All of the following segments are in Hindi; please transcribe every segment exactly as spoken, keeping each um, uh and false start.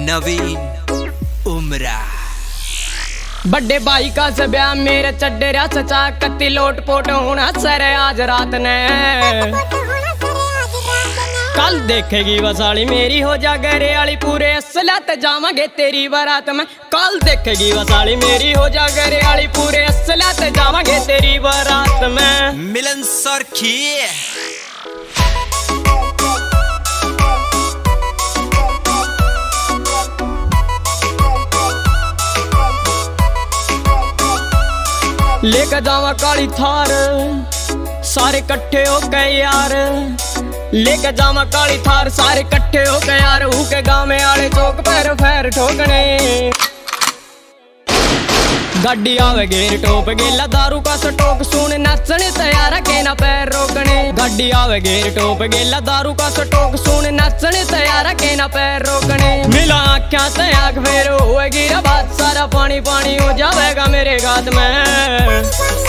नवीन उमरा। बड़े भाई का से ब्याह मेरे चड्डेरा सचा कत्ती लोट पोट होना सरे आज रात ने। कल देखेगी वसाली मेरी हो जा गरे आली पूरे असलत जावांगे तेरी बारात में। कल देखेगी वसाली मेरी हो जा गरे आली पूरे असलत जावांगे तेरी बारात में। मिलन सरखी लेकर जावा काली थार सारे कट्ठे हो गए यार। लेकर जावा काली थार सारे कट्ठे हो गए यार। के गाँव में आले चौक पर फैर ठोकने। गाड़ी आवे घेर टोप गेला दारू का सटोक सुन नचने तैयार के ना पैर रोकने। गाड़ी आवे घेर टोप गेला दारू का सटोक सुन नचने तैयार के ना पैर रोकने। मिला आँखों से आँख फेर होएगी बात सारा पानी पानी हो जाएगा मेरे गात में।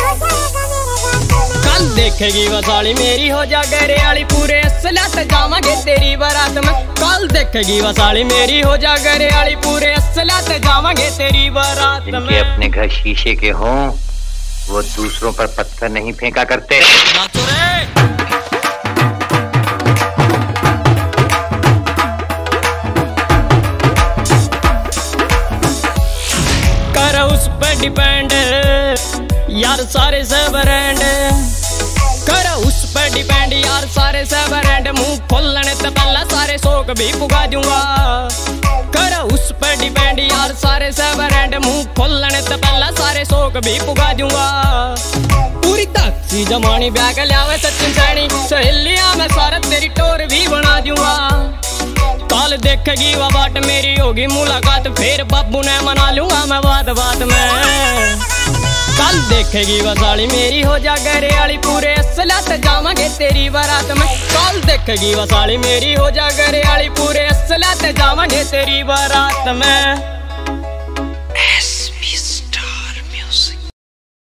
कल देखेगी वसाली मेरी हो जा गरे आली पूरे असलत जावांगे तेरी बारात में। कल देखेगी वसाली मेरी हो जा गरे आली पूरे असलत जावांगे तेरी बारात में। जिनके अपने घर शीशे के हों वो दूसरों पर पत्थर नहीं फेंका करते। कर उस पे डिपेंड यार सारे से ब्रांड। कर उस पे डिपेंड यार सारे से ब्रांड। मुंह खोलने से पहला सारे शौक भी पुगा दूंगा। कर उस पे डिपेंड यार सारे से ब्रांड। मुंह खोलने से पहला सारे शौक भी पुगा दूंगा। पूरी ताकसी जमानी बैग लियावे सचिन सैनी सहेलियां मैं सारा तेरी टोर भी बना दूंगा। कल देखेगी वह बाट मेरी होगी मुलाकात फिर बाबू ने मना लूंगा मैं बात बात में। कल देखेगी वसाली मेरी हो जा गरे आली पूरे असलत जावांगे तेरी बारात में। कल देखेगी वसाली मेरी हो जा गरे आली पूरे असलत जावांगे तेरी बारात में।